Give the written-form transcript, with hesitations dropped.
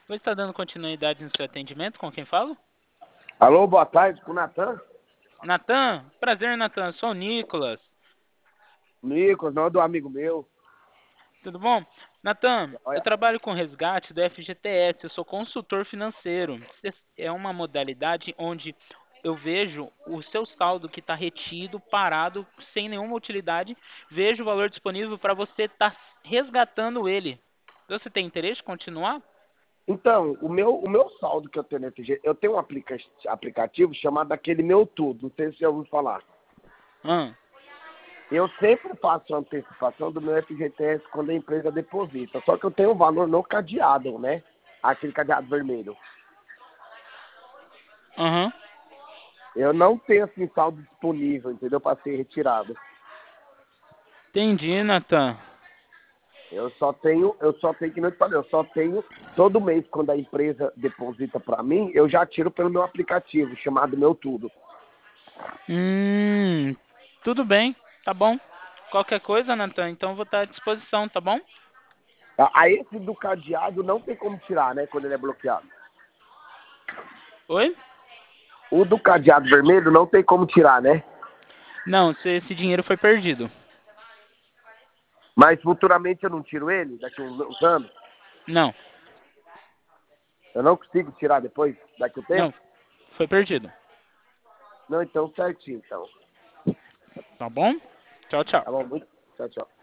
Você está dando continuidade no seu atendimento? Com quem falo? Alô, boa tarde, com o Natan? Natan? Prazer, Natan. Sou o Nicolas. Nicolas, não é do amigo meu. Tudo bom? Natan, eu Olha, trabalho com resgate do FGTS. Eu sou consultor financeiro. É uma modalidade onde eu vejo o seu saldo que está retido, parado, sem nenhuma utilidade. Vejo o valor disponível para você estar resgatando ele. Você tem interesse em continuar? então, o meu saldo que eu tenho no FG, eu tenho um aplicativo chamado aquele Meu Tudo, não sei se você já ouviu falar. Hum. Eu sempre faço a antecipação do meu FGTS quando a empresa deposita, só que eu tenho um valor no cadeado, né? Aquele cadeado vermelho. Aham. Eu não tenho assim saldo disponível, entendeu? Para ser retirado. Entendi, Natan. Eu só tenho, que não te falei, eu só tenho todo mês quando a empresa deposita para mim, eu já tiro pelo meu aplicativo chamado Meu Tudo. Hum, tudo bem, tá bom. Qualquer coisa, Natan, então eu vou estar à disposição, tá bom? A esse do cadeado não tem como tirar, né, quando ele é bloqueado. Oi? O do cadeado vermelho não tem como tirar, né? Não, esse dinheiro foi perdido. Mas futuramente eu não tiro ele, daqui uns anos. Não, Eu não consigo tirar depois, daqui a um tempo. não, foi perdido. Não, então certinho, então. Tá bom? Tchau, tchau. Tá bom, muito. Tchau, tchau.